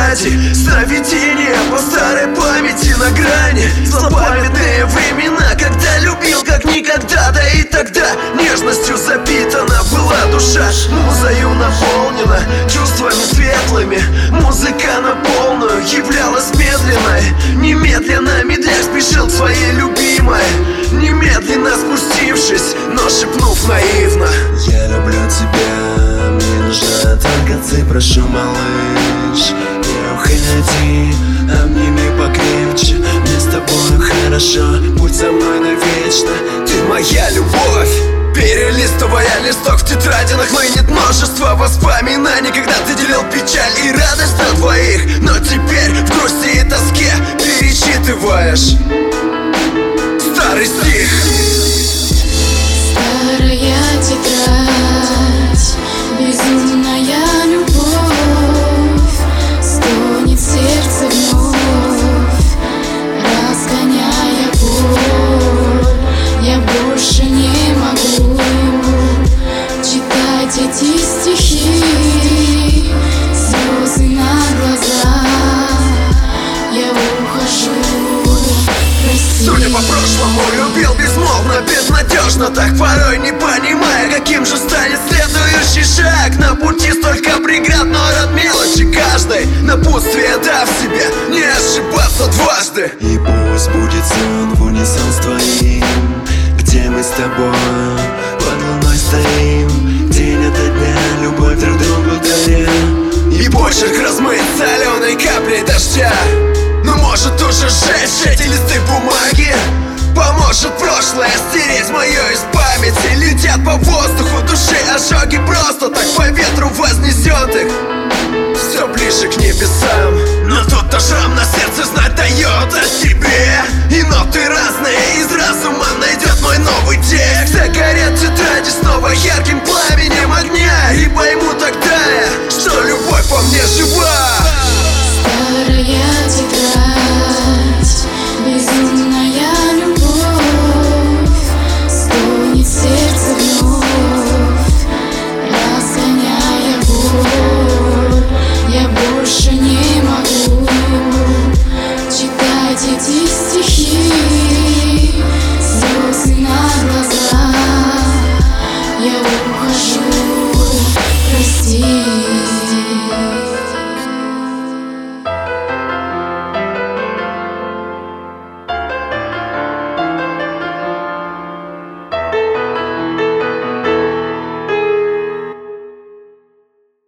тетради, сновидения по старой памяти на грани. Злопамятные времена, когда любил как никогда. Да и тогда нежностью запитана была душа. Музою наполнена чувствами светлыми. Музыка на полную являлась медленной. Немедленно медляк спешил к своей любимой, немедленно спустившись, но шепнув наивно: я люблю тебя, мне нужна только ты, прошу, малыш. Не уходи, обними покрепче, мне с тобой хорошо, будь со мной навечно. Ты моя любовь. Перелистывая листок в тетрадинах, хлынет множество воспоминаний, когда ты делил печаль и радость на двоих. Но теперь в грусти и тоске перечитываешь старый стих. Старая тетрадь, безумная любовь, стонет сердце вновь, разгоняя боль. Я больше не могу читать эти стихи, слезы на глазах, я ухожу, прости. Судя по прошлому, любил безмолвно, безнадежно, так порой не понимая, каким же станет следующий шаг. На пути столько преград, но рад мелочи каждой, напутствие дав себе не ошибаться дважды. И пусть будет сон в унисон с твоим, где мы с тобой под луной стоим, день ото дня любовь друг другу даря. И почерк размыт соленой каплей дождя. Но может уже сжечь эти листы бумаги. Поможет прошлое стереть мое из памяти. Летят по воздуху души ожоги, просто так по ветру вознесет их все ближе к небесам. Но тут-то шрам на сердце знать дает о себе. И ноты разные из разума найдет мой новый текст. Загорят тетради снова ярким пламенем огня. И пойму тогда я, что любовь во мне жива.